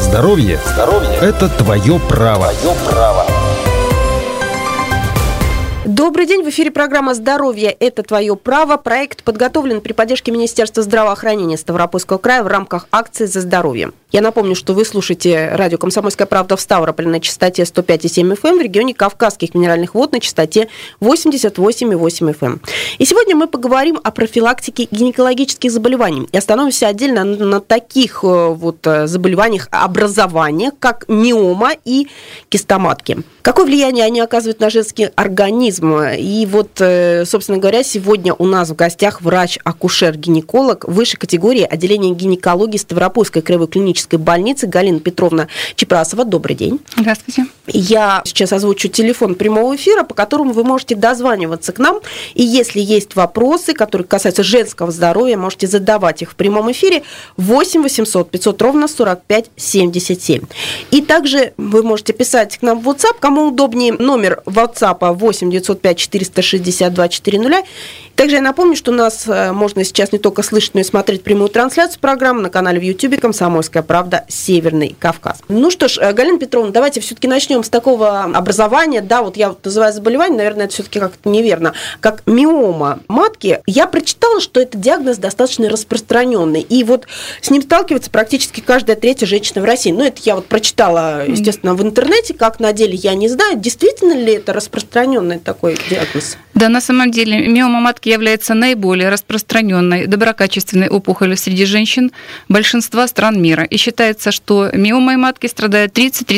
Здоровье – это твое право. Добрый день, в эфире программа «Здоровье – это твое право». Проект подготовлен при поддержке Министерства здравоохранения Ставропольского края в рамках акции «За здоровье». Я напомню, что вы слушаете радио «Комсомольская правда» в Ставрополе на частоте 105,7 FM, в регионе Кавказских минеральных вод на частоте 88,8 FM. И сегодня мы поговорим о профилактике гинекологических заболеваний. И остановимся отдельно на таких заболеваниях образования, как миома и кистоматки. Какое влияние они оказывают на женский организм? И собственно говоря, сегодня у нас в гостях врач-акушер-гинеколог высшей категории отделения гинекологии Ставропольской краевой клинической больницы Галина Петровна Чепрасова. Добрый день. Здравствуйте. Я сейчас озвучу телефон прямого эфира, по которому вы можете дозваниваться к нам. И если есть вопросы, которые касаются женского здоровья, можете задавать их в прямом эфире 8 800 500 ровно 45 77. И также вы можете писать к нам в WhatsApp. Кому удобнее, номер WhatsApp 8 905 462 400. Также я напомню, что нас можно сейчас не только слышать, но и смотреть прямую трансляцию программы на канале в YouTube «Комсомольская правда. Северный Кавказ». Ну что ж, Галина Петровна, давайте все-таки начнем с такого образования. Да, я называю заболевание, наверное, это все-таки как-то неверно. Как миома матки. Я прочитала, что это диагноз достаточно распространенный. И с ним сталкивается практически каждая третья женщина в России. Это я прочитала, естественно, в интернете. Как на деле, я не знаю. Действительно ли это распространенный такой диагноз? Да, на самом деле миома матки является наиболее распространенной доброкачественной опухолью среди женщин большинства стран мира. И считается, что миомой матки страдают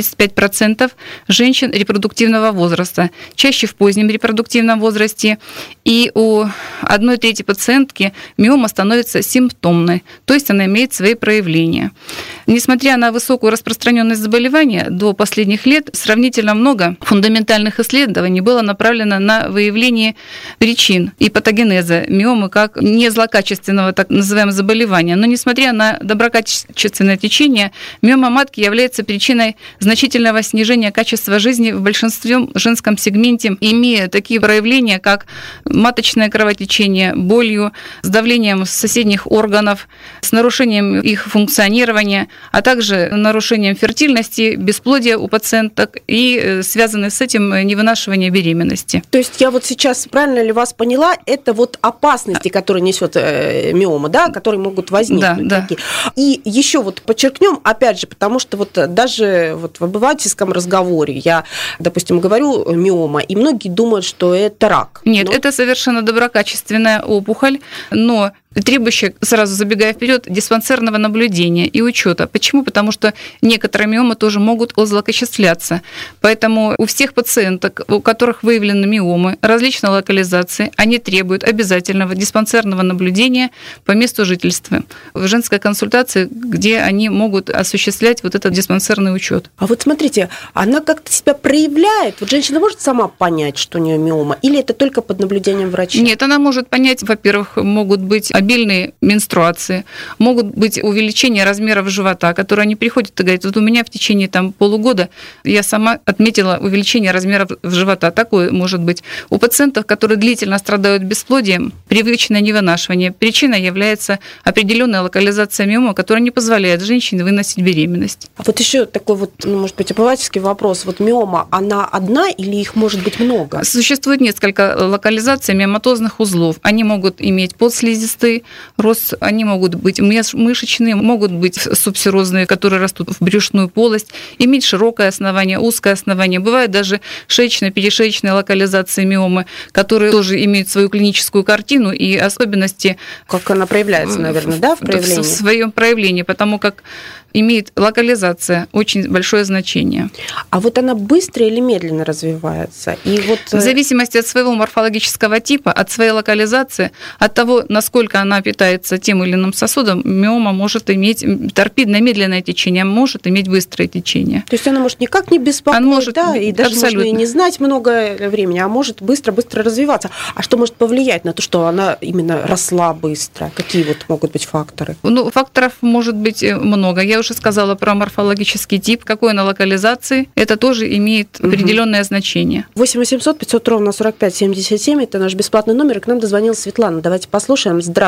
30-35% женщин репродуктивного возраста, чаще в позднем репродуктивном возрасте. И у 1/3 пациентки миома становится симптомной, то есть она имеет свои проявления. Несмотря на высокую распространенность заболевания, до последних лет сравнительно много фундаментальных исследований было направлено на выявление причин и патогенеза миомы как не злокачественного так называемого заболевания. Но несмотря на доброкачественное течение, миома матки является причиной значительного снижения качества жизни в большинстве женском сегменте, имея такие проявления, как маточное кровотечение, болью, с давлением соседних органов, с нарушением их функционирования, а также нарушением фертильности, бесплодия у пациенток и связанное с этим невынашивание беременности. То есть я сейчас правильно ли вас поняла, это опасности, которые несет миома, да, которые могут возникнуть. Да. И еще подчеркнем, опять же, потому что даже в обывательском разговоре я, допустим, говорю миома, и многие думают, что это рак. Нет, это совершенно доброкачественная опухоль, но требующая, сразу забегая вперед, диспансерного наблюдения и учета. Почему? Потому что некоторые миомы тоже могут озлокочисляться. Поэтому у всех пациенток, у которых выявлены миомы различной локализации, они требуют обязательного диспансерного наблюдения по месту жительства в женской консультации, где они могут осуществлять этот диспансерный учет. А смотрите, она как-то себя проявляет? Женщина может сама понять, что у нее миома, или это только под наблюдением врача? Нет, она может понять, во-первых, могут быть обильные менструации, могут быть увеличение размеров живота, которые они приходят и говорят, у меня в течение полугода я сама отметила увеличение размеров живота. Такое может быть. У пациентов, которые длительно страдают бесплодием, привычное невынашивание, причиной является определенная локализация миомы, которая не позволяет женщине выносить беременность. А еще такой может быть, обывательский вопрос. Миома, она одна или их может быть много? Существует несколько локализаций миоматозных узлов. Они могут иметь подслизистые рост, они могут быть мышечные, могут быть субсерозные, которые растут в брюшную полость, иметь широкое основание, узкое основание. Бывают даже шеечно-перешеечные локализации миомы, которые тоже имеют свою клиническую картину и особенности. Как она проявляется, наверное, да, в проявлении? В своем проявлении, потому как имеет локализация очень большое значение. А она быстро или медленно развивается? В зависимости от своего морфологического типа, от своей локализации, от того, насколько она питается тем или иным сосудом, миома может иметь торпидное медленное течение, может иметь быстрое течение. То есть она может никак не беспокоить, и даже можно и не знать много времени, а может быстро-быстро развиваться. А что может повлиять на то, что она именно росла быстро? Какие могут быть факторы? Факторов может быть много. Я уже сказала про морфологический тип, какой она локализации. Это тоже имеет определенное значение. 8 800 500 ровно 45 77. Это наш бесплатный номер. И к нам дозвонила Светлана. Давайте послушаем. Здравствуйте.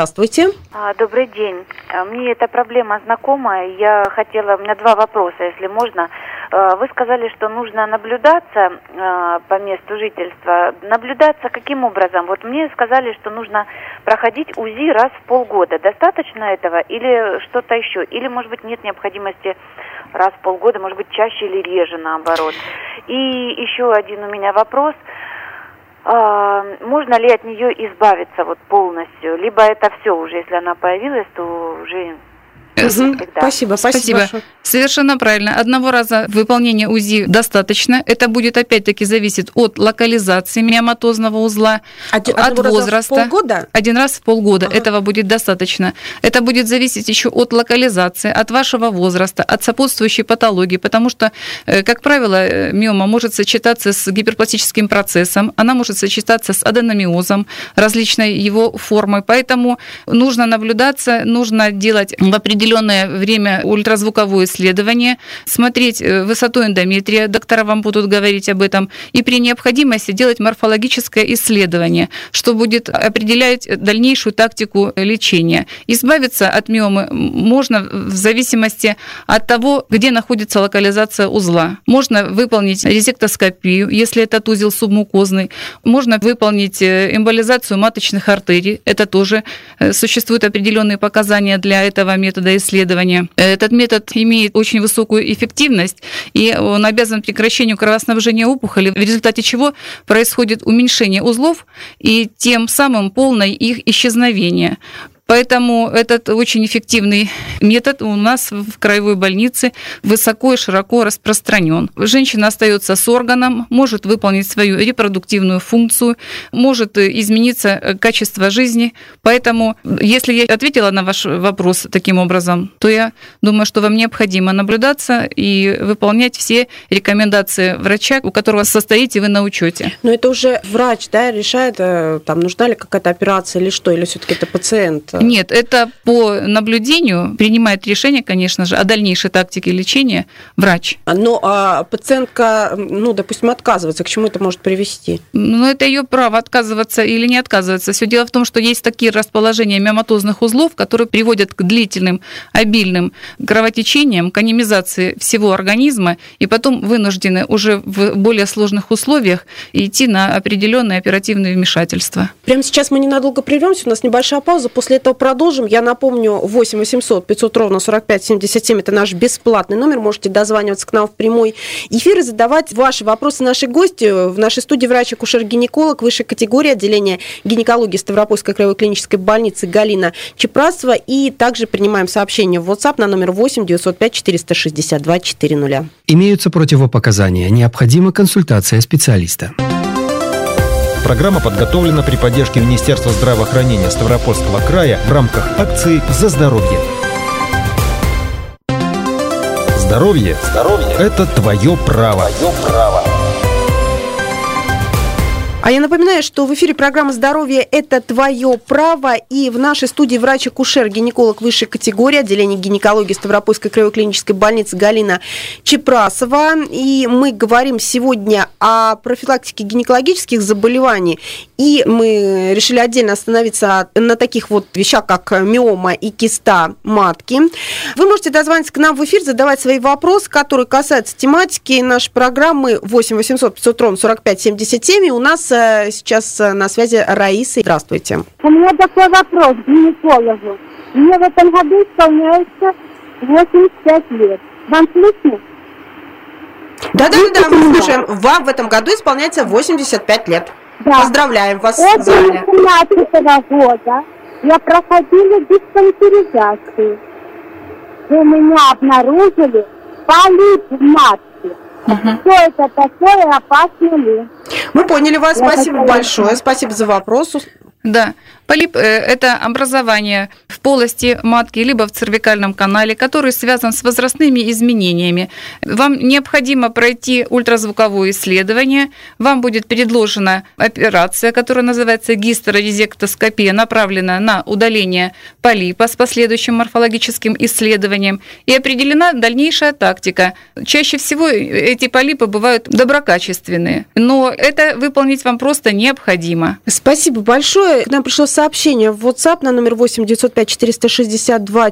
Здравствуйте. Добрый день. Мне эта проблема знакома. У меня 2 вопроса, если можно. Вы сказали, что нужно наблюдаться по месту жительства. Наблюдаться каким образом? Вот мне сказали, что нужно проходить УЗИ раз в полгода. Достаточно этого или что-то еще? Или, может быть, нет необходимости раз в полгода, может быть, чаще или реже, наоборот? И еще один у меня вопрос. Можно ли от нее избавиться вот полностью? Либо это все уже, если она появилась, то уже... Спасибо большое. Совершенно правильно. Одного раза выполнения УЗИ достаточно. Это будет, опять-таки, зависеть от локализации миоматозного узла, от возраста. Раз в полгода? 1 раз в полгода. Этого будет достаточно. Это будет зависеть еще от локализации, от вашего возраста, от сопутствующей патологии, потому что, как правило, миома может сочетаться с гиперпластическим процессом, она может сочетаться с аденомиозом, различной его формой. Поэтому нужно наблюдаться, нужно делать в определенное время ультразвуковое исследование, смотреть высоту эндометрия, доктора вам будут говорить об этом, и при необходимости делать морфологическое исследование, что будет определять дальнейшую тактику лечения. Избавиться от миомы можно в зависимости от того, где находится локализация узла. Можно выполнить резектоскопию, если этот узел субмукозный, можно выполнить эмболизацию маточных артерий, это тоже существуют определенные показания для этого метода исследования. Этот метод имеет очень высокую эффективность, и он обязан прекращению кровоснабжения опухоли, в результате чего происходит уменьшение узлов и тем самым полное их исчезновение. Поэтому этот очень эффективный метод у нас в краевой больнице высоко и широко распространен. Женщина остается с органом, может выполнить свою репродуктивную функцию, может измениться качество жизни. Поэтому, если я ответила на ваш вопрос таким образом, то я думаю, что вам необходимо наблюдаться и выполнять все рекомендации врача, у которого состоите вы на учете. Но это уже врач, решает, там нужна ли какая-то операция или что, или все-таки это пациент? Нет, это по наблюдению принимает решение, конечно же, о дальнейшей тактике лечения врач. Но пациентка, допустим, отказывается. К чему это может привести? Это ее право отказываться или не отказываться. Все дело в том, что есть такие расположения миоматозных узлов, которые приводят к длительным, обильным кровотечениям, к анемизации всего организма, и потом вынуждены уже в более сложных условиях идти на определенные оперативные вмешательства. Прямо сейчас мы ненадолго прервемся, у нас небольшая пауза, после этого продолжим. Я напомню, 8 800 500 ровно 45 77 это наш бесплатный номер. Можете дозваниваться к нам в прямой эфир и задавать ваши вопросы нашей гости. В нашей студии врач-акушер-гинеколог высшей категории отделения гинекологии Ставропольской краевой клинической больницы Галина Чепрасова. И также принимаем сообщения в WhatsApp на номер 8 905 462 400. Имеются противопоказания. Необходима консультация специалиста. Программа подготовлена при поддержке Министерства здравоохранения Ставропольского края в рамках акции «За здоровье». Здоровье – это твое право. А я напоминаю, что в эфире программа «Здоровье – это твое право», и в нашей студии врач-акушер-гинеколог высшей категории отделения гинекологии Ставропольской краевой клинической больницы Галина Чепрасова. И мы говорим сегодня о профилактике гинекологических заболеваний, и мы решили отдельно остановиться на таких вот вещах, как миома и киста матки. Вы можете дозвониться к нам в эфир, задавать свои вопросы, которые касаются тематики нашей программы 8 800 500 ровно 45 77. И у нас сейчас на связи Раиса. Здравствуйте. У меня такой вопрос к гинекологу. Мне в этом году исполняется 85 лет. Вам слышно? Да, мы слушаем. Вам в этом году исполняется 85 лет. Да. Поздравляем вас. После 17 года я проходила диспансеризацию. У меня обнаружили полип в матке. Что это такое, опасно ли? Мы поняли вас, спасибо большое, спасибо за вопрос. Да, полип – это образование в полости матки либо в цервикальном канале, который связан с возрастными изменениями. Вам необходимо пройти ультразвуковое исследование, вам будет предложена операция, которая называется гистерорезектоскопия, направленная на удаление полипа с последующим морфологическим исследованием, и определена дальнейшая тактика. Чаще всего эти полипы бывают доброкачественные, но это выполнить вам просто необходимо. Спасибо большое. К нам пришло сообщение сообщение в WhatsApp на номер 8 905 462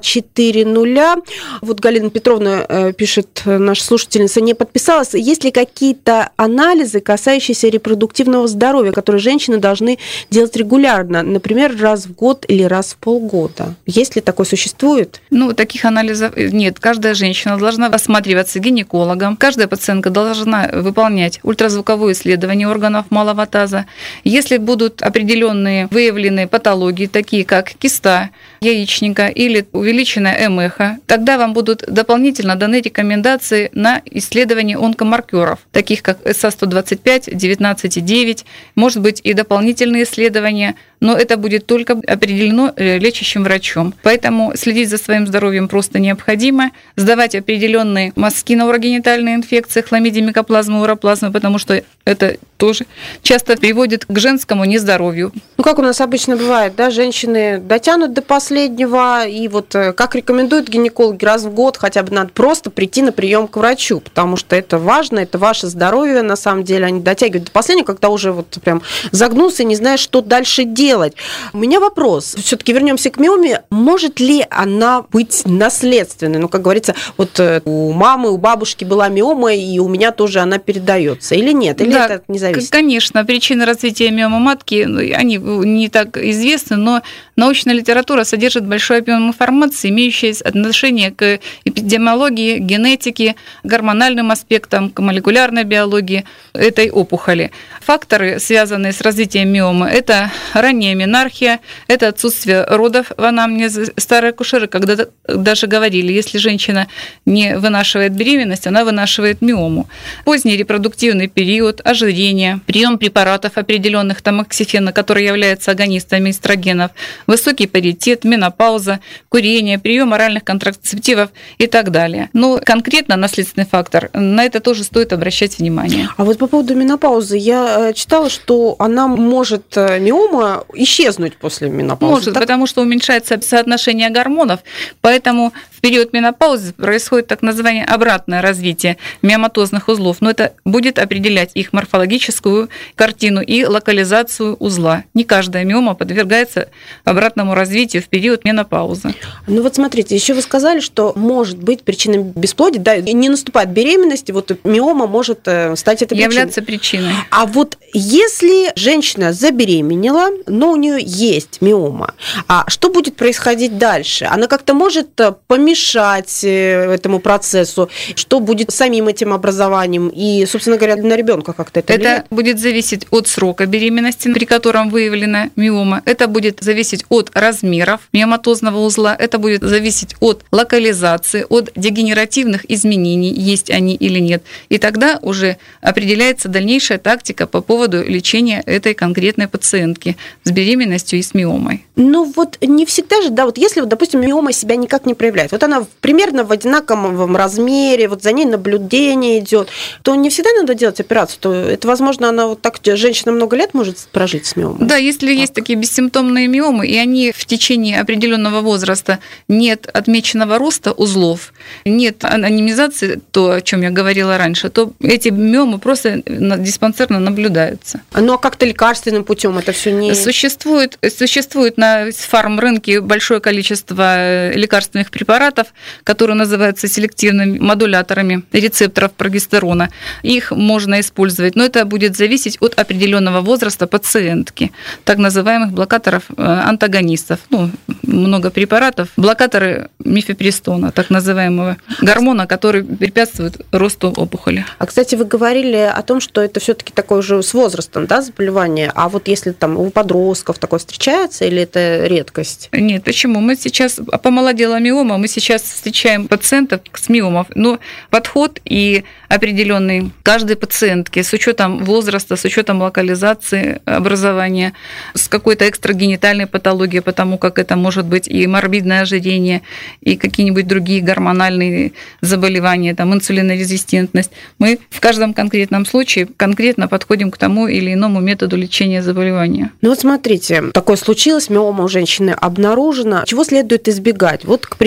400. Вот Галина Петровна пишет, наша слушательница, не подписалась. Есть ли какие-то анализы, касающиеся репродуктивного здоровья, которые женщины должны делать регулярно, например, раз в год или раз в полгода? Есть ли такое, существует? Таких анализов нет. Каждая женщина должна осматриваться гинекологом. Каждая пациентка должна выполнять ультразвуковое исследование органов малого таза. Если будут определенные выявленные патологии, такие как киста яичника или увеличенная МЭХа, тогда вам будут дополнительно даны рекомендации на исследование онкомаркеров, таких как СА-125, 19,9, может быть и дополнительные исследования, но это будет только определено лечащим врачом. Поэтому следить за своим здоровьем просто необходимо, сдавать определенные мазки на урогенитальные инфекции, хламидия, микоплазмы, уроплазмы, потому что это тоже часто приводит к женскому нездоровью. Как у нас обычно бывает, да, женщины дотянут до последнего, и вот как рекомендуют гинекологи, раз в год хотя бы надо просто прийти на прием к врачу, потому что это важно, это ваше здоровье, на самом деле, они дотягивают до последнего, когда уже вот прям загнулся и не знаешь, что дальше делать. У меня вопрос, все-таки вернемся к миоме, может ли она быть наследственной? Как говорится, вот у мамы, у бабушки была миома, и у меня тоже она передается, или нет? Или да, это не зависит? Конечно, причины развития миомы матки, они не так известны, но научная литература содержит большой объем информации, имеющей отношение к эпидемиологии, генетике, гормональным аспектам, к молекулярной биологии этой опухоли. Факторы, связанные с развитием миомы, это ранняя менархия, это отсутствие родов в анамнезе. Старые акушеры когда даже говорили, если женщина не вынашивает беременность, она вынашивает миому. Поздний репродуктивный период, ожирение, прием препаратов определенных, тамоксифена, которые являются агонистами эстрогенов, высокий паритет, менопауза, курение, прием оральных контрацептивов и так далее. Но конкретно наследственный фактор, на это тоже стоит обращать внимание. А вот по поводу менопаузы, я читала, что она может, миома, исчезнуть после менопаузы. Может, так? Потому что уменьшается соотношение гормонов, поэтому в период менопаузы происходит так называемое обратное развитие миоматозных узлов, но это будет определять их морфологическую картину и локализацию узла. Не каждая миома подвергается обратному развитию в период менопаузы. Вот смотрите, еще вы сказали, что может быть причиной бесплодия, да, не наступает беременность, вот миома может стать этой причиной. Являться причиной. А вот если женщина забеременела, но у нее есть миома, а что будет происходить дальше? Она как-то может помешать этому процессу? Что будет с самим этим образованием? И, собственно говоря, на ребенка как-то это влияет? Это будет зависеть от срока беременности, при котором выявлена миома. Это будет зависеть от размеров миоматозного узла. Это будет зависеть от локализации, от дегенеративных изменений, есть они или нет. И тогда уже определяется дальнейшая тактика по поводу лечения этой конкретной пациентки с беременностью и с миомой. Вот не всегда же, да, вот если, допустим, миома себя никак не проявляет, вот она примерно в одинаковом размере, вот за ней наблюдение идет, то не всегда надо делать операцию, то это, возможно, она вот так, женщина много лет может прожить с миомой. Да, если есть такие бессимптомные миомы, и они в течение определенного возраста, нет отмеченного роста узлов, нет анонимизации, то, о чем я говорила раньше, то эти миомы просто диспансерно наблюдаются. Ну а как-то лекарственным путем это все не... Существует на фармрынке большое количество лекарственных препаратов, которые называются селективными модуляторами рецепторов прогестерона. Их можно использовать, но это будет зависеть от определенного возраста пациентки, так называемых блокаторов-антагонистов. Много препаратов. Блокаторы мифепристона, так называемого гормона, который препятствует росту опухоли. А, кстати, вы говорили о том, что это все-таки такое уже с возрастом, да, заболевание. А вот если там у подростков такое встречается, или это редкость? Нет, почему? Мы сейчас, помолодела миома, мы сейчас встречаем пациентов с миомой, но подход и определенный каждой пациентке с учетом возраста, с учетом локализации образования, с какой-то экстрагенитальной патологией, потому как это может быть и морбидное ожирение, и какие-нибудь другие гормональные заболевания, там инсулинорезистентность. Мы в каждом конкретном случае конкретно подходим к тому или иному методу лечения заболевания. Ну смотрите, такое случилось, миома у женщины обнаружена. Чего следует избегать? Вот, к примеру,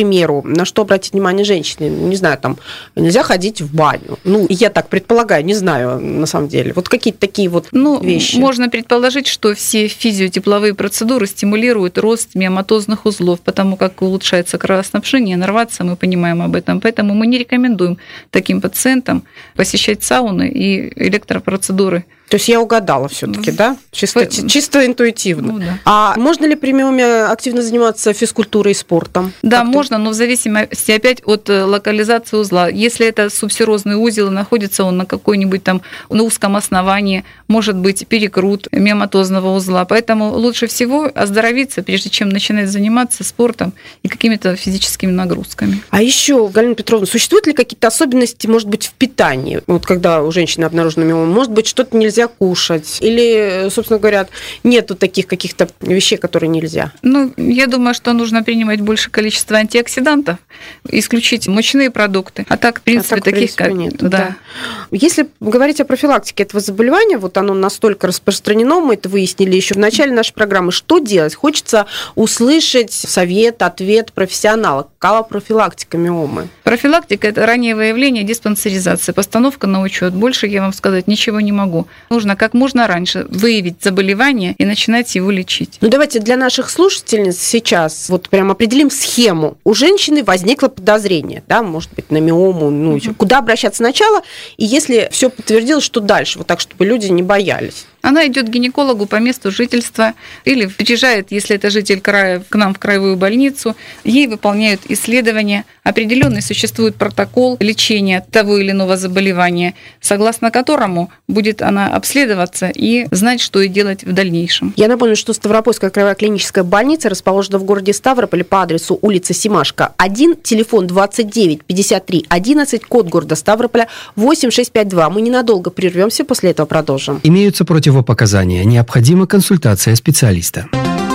на что обратить внимание женщине? Не знаю, там, нельзя ходить в баню. Ну, я так предполагаю, не знаю, на самом деле. Вот какие-то такие вот вещи. Можно предположить, что все физиотепловые процедуры стимулируют рост миоматозных узлов, потому как улучшается кровоснабжение, нарваться, мы понимаем об этом. Поэтому мы не рекомендуем таким пациентам посещать сауны и электропроцедуры. То есть я угадала все-таки, да? Чисто интуитивно. Ну, да. А можно ли при миоме активно заниматься физкультурой и спортом? Да, как-то можно, но в зависимости опять от локализации узла. Если это субсерозный узел, находится он на какой-нибудь там на узком основании, может быть перекрут миоматозного узла. Поэтому лучше всего оздоровиться, прежде чем начинать заниматься спортом и какими-то физическими нагрузками. А еще, Галина Петровна, существуют ли какие-то особенности, может быть, в питании? Вот когда у женщины обнаружена миома, может быть, что-то нельзя кушать? Или, собственно говоря, нету таких каких-то вещей, которые нельзя? Ну, я думаю, что нужно принимать больше количества антиоксидантов, исключить мучные продукты. А так, в принципе, таких как... нет. Да. Если говорить о профилактике этого заболевания, вот оно настолько распространено, мы это выяснили еще в начале нашей программы, что делать? Хочется услышать совет, ответ профессионала. Какова профилактика миомы? Профилактика – это раннее выявление, диспансеризация, постановка на учет. Больше я вам сказать ничего не могу. Нужно как можно раньше выявить заболевание и начинать его лечить. Ну, давайте для наших слушательниц сейчас вот прям определим схему. У женщины возникло подозрение, да, может быть, на миому, куда обращаться сначала, и если все подтвердилось, что дальше, вот так, чтобы люди не боялись. Она идет к гинекологу по месту жительства или приезжает, если это житель края, к нам в краевую больницу. Ей выполняют исследования. Определенный существует протокол лечения того или иного заболевания, согласно которому будет она обследоваться и знать, что и делать в дальнейшем. Я напомню, что Ставропольская краевая клиническая больница расположена в городе Ставрополе по адресу улица Семашко, 1, телефон 29 53 11, код города Ставрополя 8652. Мы ненадолго прервемся, после этого продолжим. Имеются противопоказания. Необходима консультация специалиста.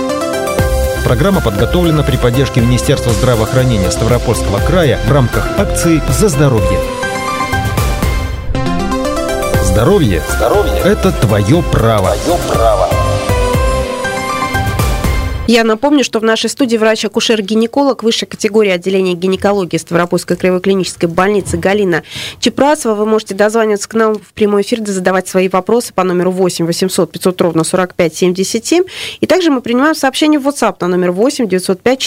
Программа подготовлена при поддержке Министерства здравоохранения Ставропольского края в рамках акции «За здоровье». Здоровье – это твое право. Я напомню, что в нашей студии врач-акушер-гинеколог высшей категории отделения гинекологии Ставропольской краевой клинической больницы Галина Чепрасова. Вы можете дозваниваться к нам в прямой эфир, задавать свои вопросы по номеру 8 800 500 ровно 45 77. И также мы принимаем сообщения в WhatsApp на номер 8 905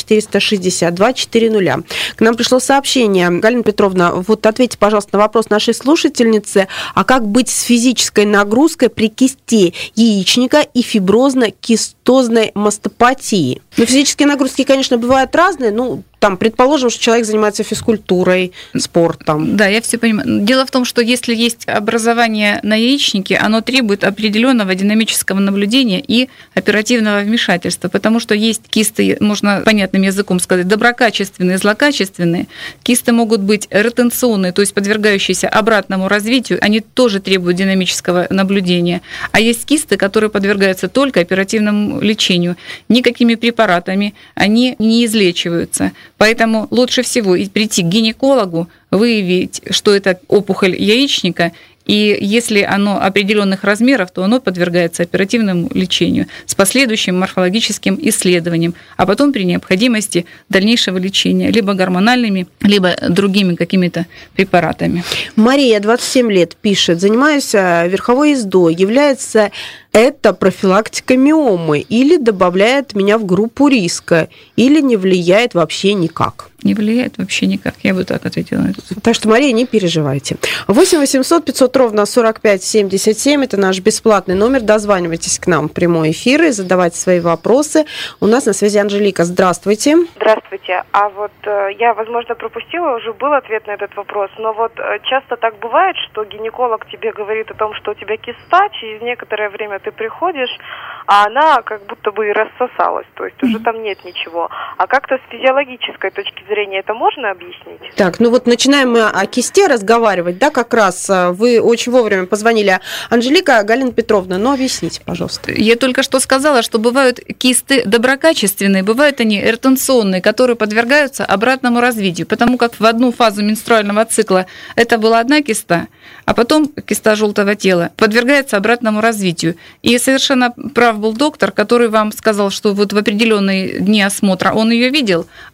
462 400. К нам пришло сообщение. Галина Петровна, вот ответьте, пожалуйста, на вопрос нашей слушательницы, а как быть с физической нагрузкой при кисте яичника и фиброзно-кистозной мастопатии? Ну, физические нагрузки, конечно, бывают разные. Ну, там, предположим, что человек занимается физкультурой, спортом. Да, я все понимаю. Дело в том, что если есть образование на яичнике, оно требует определенного динамического наблюдения и оперативного вмешательства, потому что есть кисты, можно понятным языком сказать, доброкачественные, злокачественные. Кисты могут быть ретенционные, то есть подвергающиеся обратному развитию, они тоже требуют динамического наблюдения. А есть кисты, которые подвергаются только оперативному лечению. Никакими препаратами они не излечиваются. Поэтому лучше всего прийти к гинекологу, выявить, что это опухоль яичника, и если оно определенных размеров, то оно подвергается оперативному лечению с последующим морфологическим исследованием, а потом при необходимости дальнейшего лечения либо гормональными, либо другими какими-то препаратами. Мария, 27 лет, пишет: занимаюсь верховой ездой, является это профилактика миомы или добавляет меня в группу риска, или не влияет вообще никак? Не влияет вообще никак, я бы так ответила на этот вопрос. Так что, Мария, не переживайте. 8 800 500 ровно 45 77, это наш бесплатный номер. Дозванивайтесь к нам в прямой эфир и задавайте свои вопросы. У нас на связи Анжелика. Здравствуйте. Здравствуйте. А вот я, возможно, пропустила, уже был ответ на этот вопрос, но вот часто так бывает, что гинеколог тебе говорит о том, что у тебя киста, через некоторое время ты приходишь, а она как будто бы и рассосалась, то есть уже там нет ничего. А как-то с физиологической точки зрения это можно объяснить? Так, ну вот начинаем мы о кисте разговаривать, да, как раз вы очень вовремя позвонили. Анжелика, Галина Петровна, ну объясните, пожалуйста. Я только что сказала, что бывают кисты доброкачественные, бывают они ретенционные, которые подвергаются обратному развитию, потому как в одну фазу менструального цикла это была одна киста, а потом киста желтого тела подвергается обратному развитию. И совершенно прав был доктор, который вам сказал, что вот в определенные дни осмотра он ее видел,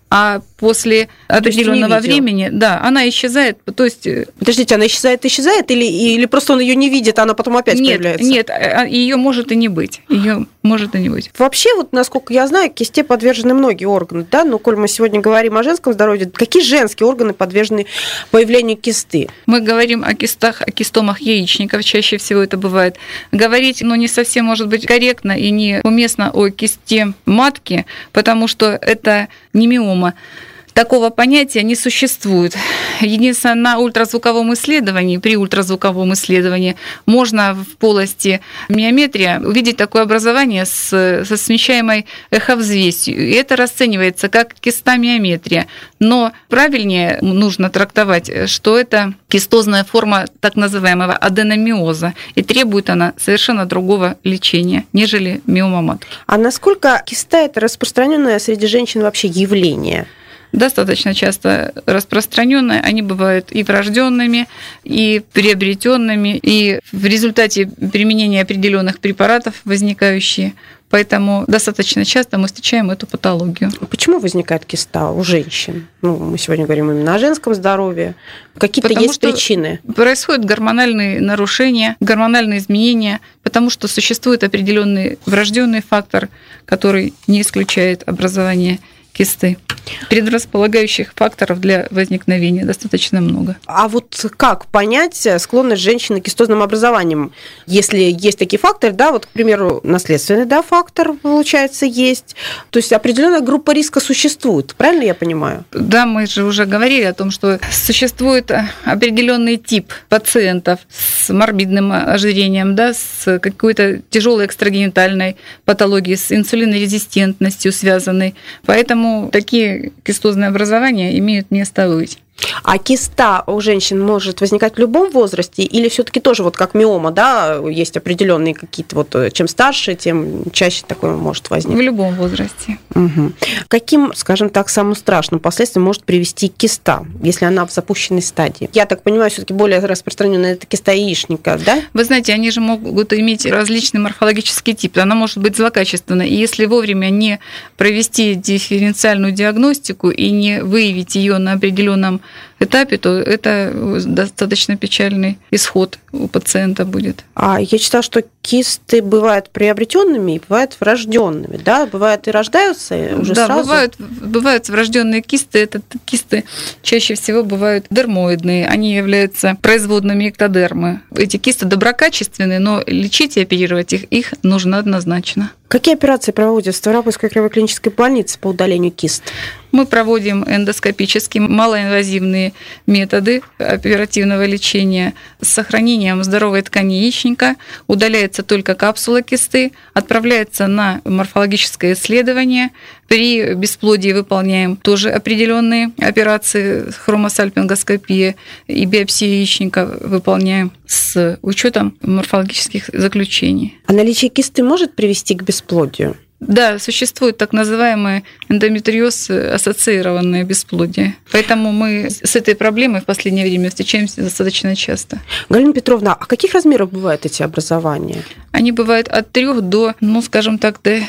а после определенного времени, да, она исчезает. То есть... Подождите, она исчезает или просто он ее не видит, а она потом опять появляется? Нет, ее может и не быть. Ее может и не быть. Вообще, вот насколько я знаю, кисте подвержены многие органы, да? Но коль мы сегодня говорим о женском здоровье, какие женские органы подвержены появлению кисты? Мы говорим о кистах, о кистомах яичников, чаще всего это бывает. Говорить, не совсем может быть корректно и не уместно о кисте матки, потому что это не миома. Такого понятия не существует. Единственное, на ультразвуковом исследовании, при ультразвуковом исследовании можно в полости миометрия увидеть такое образование со смещаемой эховзвесью. И это расценивается как киста миометрия. Но правильнее нужно трактовать, что это кистозная форма так называемого аденомиоза. И требует она совершенно другого лечения, нежели миома матки. А насколько киста – это распространенное среди женщин вообще явление? Достаточно часто распространенные. Они бывают и врожденными, и приобретенными, и в результате применения определенных препаратов возникающие. Поэтому достаточно часто мы встречаем эту патологию. Почему возникает киста у женщин? Мы сегодня говорим именно о женском здоровье. Какие-то есть причины? Происходят гормональные нарушения, гормональные изменения, потому что существует определенный врожденный фактор, который не исключает образование кисты. Предрасполагающих факторов для возникновения достаточно много. А вот как понять склонность женщины к кистозным образованиям? Если есть такие факторы, да, вот, к примеру, наследственный, да, фактор, получается, есть. То есть определенная группа риска существует, правильно я понимаю? Да, мы же уже говорили о том, что существует определенный тип пациентов с морбидным ожирением, да, с какой-то тяжелой экстрагенитальной патологией, с инсулинорезистентностью связанной. Поэтому такие кистозные образования имеют место быть. А киста у женщин может возникать в любом возрасте или все-таки тоже вот как миома, да, есть определенные какие-то вот, чем старше, тем чаще такое может возникнуть? В любом возрасте. Угу. Каким, скажем так, самым страшным последствием может привести киста, если она в запущенной стадии? Я так понимаю, все-таки более распространенная это киста яичника, да? Вы знаете, они же могут иметь различный морфологический тип. Она может быть злокачественной. И если вовремя не провести дифференциальную диагностику и не выявить ее на определенном этапе, то это достаточно печальный исход у пациента будет. А я читала, что кисты бывают приобретенными и бывают врожденными, да? Бывают и рождаются уже сразу? Да, бывают врожденные кисты. Это кисты чаще всего бывают дермоидные. Они являются производными эктодермы. Эти кисты доброкачественные, но лечить и оперировать их нужно однозначно. Какие операции проводят в Ставропольской краевой клинической больнице по удалению кист? Мы проводим эндоскопические малоинвазивные методы оперативного лечения с сохранением здоровой ткани яичника. Удаляется только капсула кисты, отправляется на морфологическое исследование. При бесплодии выполняем тоже определенные операции, хромосальпингоскопия и биопсию яичника выполняем с учетом морфологических заключений. А наличие кисты может привести к бесплодию? Да, существует так называемый эндометриоз, ассоциированное бесплодие. Поэтому мы с этой проблемой в последнее время встречаемся достаточно часто. Галина Петровна, а каких размеров бывают эти образования? Они бывают от 3 до, скажем так, до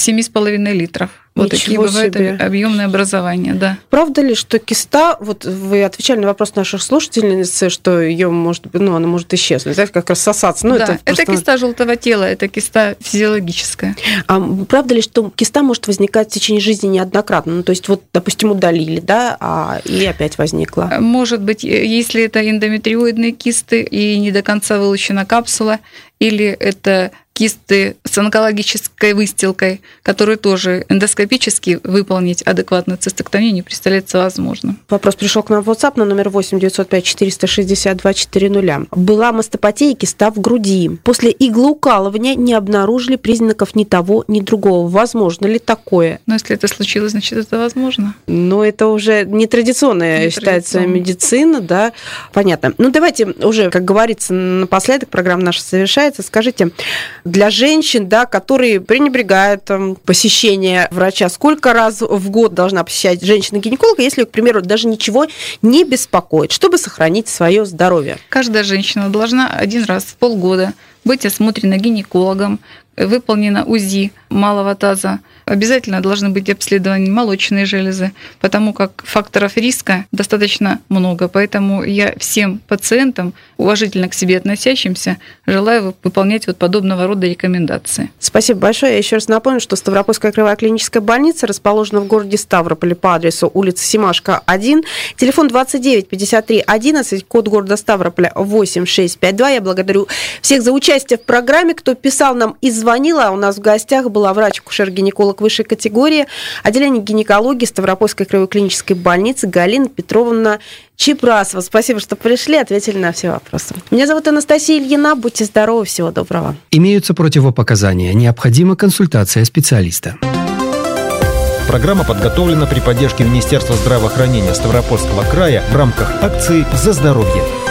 7,5 литров. Вот такие бывают объемные образования, да. Правда ли, что киста, вот вы отвечали на вопрос наших слушательниц, что ее может, она может исчезнуть, знаете, как рассосаться. Да, это киста желтого тела, это киста физиологическая. А правда ли, что киста может возникать в течение жизни неоднократно? То есть, вот, допустим, удалили, да, и опять возникла? Может быть, если это эндометриоидные кисты и не до конца вылучена капсула, или это кисты с онкологической выстилкой, которые тоже эндоскопически выполнить адекватную цистектомию не представляется возможным. Вопрос пришел к нам в WhatsApp на номер 8 905 462 400. Была мастопатия, киста в груди. После иглоукалывания не обнаружили признаков ни того, ни другого. Возможно ли такое? Но если это случилось, значит, это возможно. Но это уже нетрадиционная считается медицина, да? Понятно. Давайте уже, как говорится, напоследок, программа наша завершается. Скажите, для женщин, да, которые пренебрегают посещение врача, сколько раз в год должна посещать женщина-гинеколога, если, к примеру, даже ничего не беспокоит, чтобы сохранить свое здоровье? Каждая женщина должна 1 раз в полгода быть осмотрена гинекологом, выполнено УЗИ малого таза. Обязательно должны быть обследованы молочные железы, потому как факторов риска достаточно много. Поэтому я всем пациентам, уважительно к себе относящимся, желаю выполнять вот подобного рода рекомендации. Спасибо большое. Я еще раз напомню, что Ставропольская краевая клиническая больница расположена в городе Ставрополе по адресу улица Семашко, 1, телефон 29 53 11, код города Ставрополя 8652. Я благодарю всех за участие в программе, кто писал нам и звонил. А у нас в гостях была врач-акушер-гинеколог высшей категории, отделение гинекологии Ставропольской краевой клинической больницы Галина Петровна Чепрасова. Спасибо, что пришли, ответили на все вопросы. Меня зовут Анастасия Ильина. Будьте здоровы, всего доброго. Имеются противопоказания. Необходима консультация специалиста. Программа подготовлена при поддержке Министерства здравоохранения Ставропольского края в рамках акции «За здоровье».